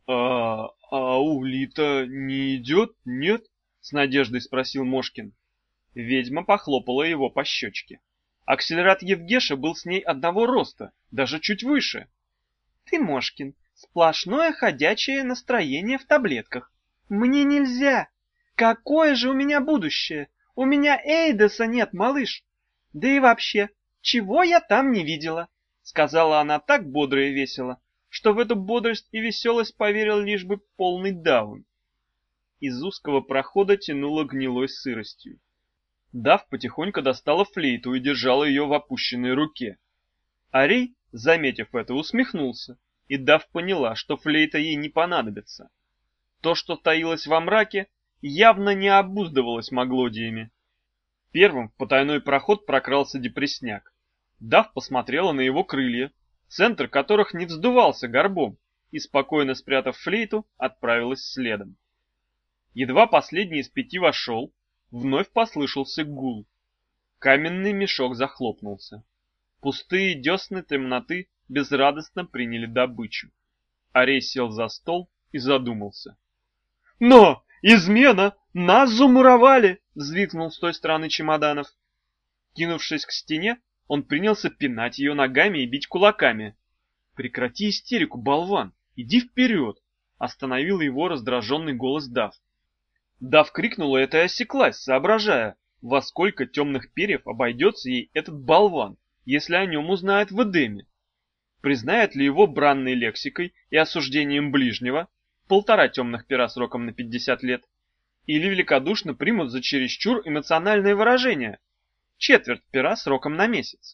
А Улита не идет, нет? С надеждой спросил Мошкин. Ведьма похлопала его по щечке. Акселерат Евгеша был с ней одного роста, даже чуть выше. Ты, Мошкин, сплошное ходячее настроение в таблетках. Мне нельзя. Какое же у меня будущее? У меня Эйдоса нет, малыш. Да и вообще, чего я там не видела? Сказала она так бодро и весело, что в эту бодрость и веселость поверил лишь бы полный даун. Из узкого прохода тянуло гнилой сыростью. Дав потихоньку достала флейту и держала ее в опущенной руке. Арей, заметив это, усмехнулся, и Дав поняла, что флейта ей не понадобится. То, что таилось во мраке, явно не обуздывалось маглодиями. Первым в потайной проход прокрался депресняк. Дав посмотрела на его крылья, центр которых не вздувался горбом, и, спокойно спрятав флейту, отправилась следом. Едва последний из 5 вошел, вновь послышался гул. Каменный мешок захлопнулся. Пустые десны темноты безрадостно приняли добычу. Арей сел за стол и задумался. «Но! Измена! Нас замуровали!» — взвизгнул с той стороны чемоданов. Кинувшись к стене, он принялся пинать ее ногами и бить кулаками. «Прекрати истерику, болван! Иди вперед!» — остановил его раздраженный голос Дав. Дав крикнула это и осеклась, соображая, во сколько темных перьев обойдется ей этот болван, если о нем узнает в Эдеме. Признает ли его бранной лексикой и осуждением ближнего, 1,5 темных пера сроком на 50 лет, или великодушно примут за чересчур эмоциональные выражения, 1/4 пера сроком на месяц.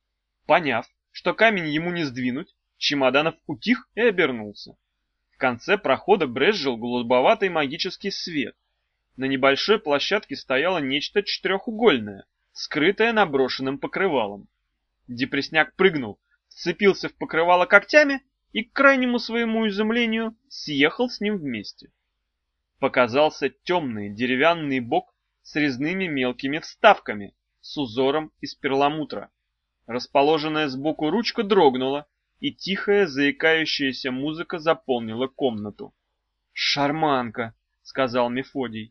Поняв, что камень ему не сдвинуть, Чемоданов утих и обернулся. В конце прохода брезжил голубоватый магический свет. На небольшой площадке стояло нечто четырехугольное, скрытое наброшенным покрывалом. Депресняк прыгнул, вцепился в покрывало когтями и, к крайнему своему изумлению, съехал с ним вместе. Показался темный деревянный бок с резными мелкими вставками, с узором из перламутра. Расположенная сбоку ручка дрогнула, и тихая заикающаяся музыка заполнила комнату. «Шарманка», — сказал Мефодий.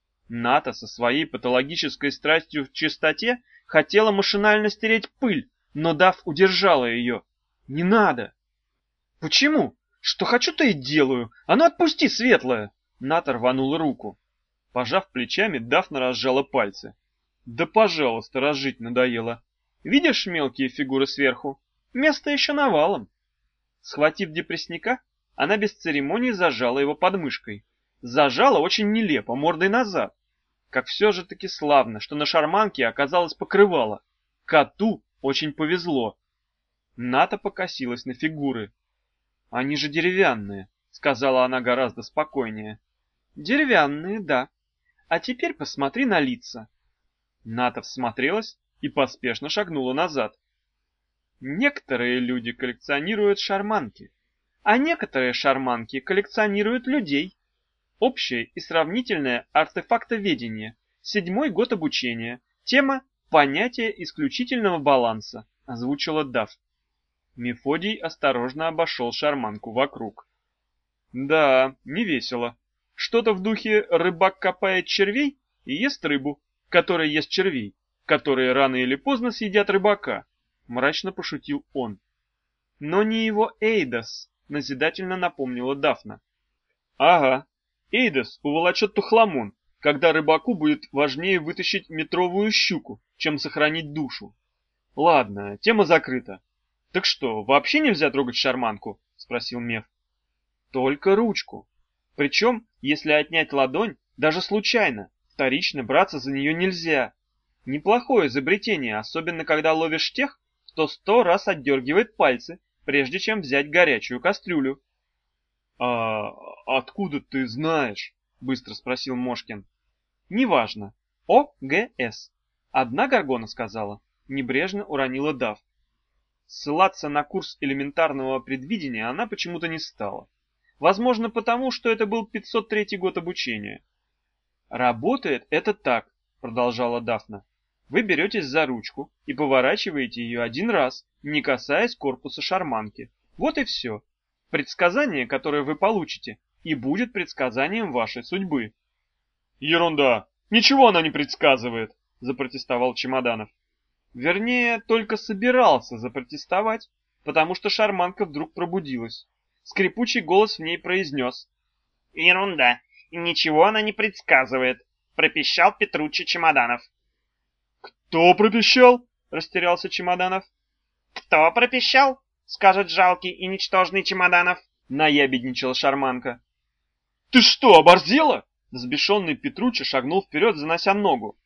Ната со своей патологической страстью в чистоте хотела машинально стереть пыль, но Дав удержала ее. «Не надо!» «Почему? Что хочу, то и делаю! А ну отпусти, светлая!» Ната рванула руку. Пожав плечами, Дафна разжала пальцы. «Да пожалуйста, разжить надоело. Видишь мелкие фигуры сверху? Место еще навалом!» Схватив депресняка, она без церемоний зажала его подмышкой. Зажала очень нелепо, мордой назад. Как все же таки славно, что на шарманке оказалось покрывало. Коту очень повезло. Ната покосилась на фигуры. «Они же деревянные», — сказала она гораздо спокойнее. «Деревянные, да. А теперь посмотри на лица». Ната всмотрелась и поспешно шагнула назад. Некоторые люди коллекционируют шарманки, а некоторые шарманки коллекционируют людей. Общее и сравнительное артефактоведение, 7-й год обучения, тема «Понятие исключительного баланса», озвучила Дав. Мефодий осторожно обошел шарманку вокруг. Да, не весело. Что-то в духе «рыбак копает червей и ест рыбу, которая ест червей, которые рано или поздно съедят рыбака», мрачно пошутил он. «Но не его Эйдос», назидательно напомнила Дафна. «Ага, Эйдос уволочет тухламон, когда рыбаку будет важнее вытащить метровую щуку, чем сохранить душу. Ладно, тема закрыта. Так что, вообще нельзя трогать шарманку?» — спросил Меф. «Только ручку. Причем, если отнять ладонь, даже случайно, вторично браться за нее нельзя. Неплохое изобретение, особенно когда ловишь тех, кто 100 раз отдергивает пальцы, прежде чем взять горячую кастрюлю». «А откуда ты знаешь?» — быстро спросил Мошкин. «Неважно. ОГС. Одна Гаргона сказала». Небрежно уронила Дав. Ссылаться на курс элементарного предвидения она почему-то не стала. Возможно, потому, что это был 503 год обучения. «Работает это так», — продолжала Дафна. «Вы беретесь за ручку и поворачиваете ее один раз, не касаясь корпуса шарманки. Вот и все. Предсказание, которое вы получите, и будет предсказанием вашей судьбы. Ерунда! Ничего она не предсказывает, запротестовал Чемоданов. Вернее, только собирался запротестовать, потому что шарманка вдруг пробудилась. Скрипучий голос в ней произнес. «Ерунда! Ничего она не предсказывает!» — пропищал Петруччи Чемоданов. «Кто пропищал?» — растерялся Чемоданов. «Кто пропищал?» — скажет жалкий и ничтожный Чемоданов. Наябедничала шарманка. «Ты что, оборзела?» Взбешенный Петруччи шагнул вперед, занося ногу.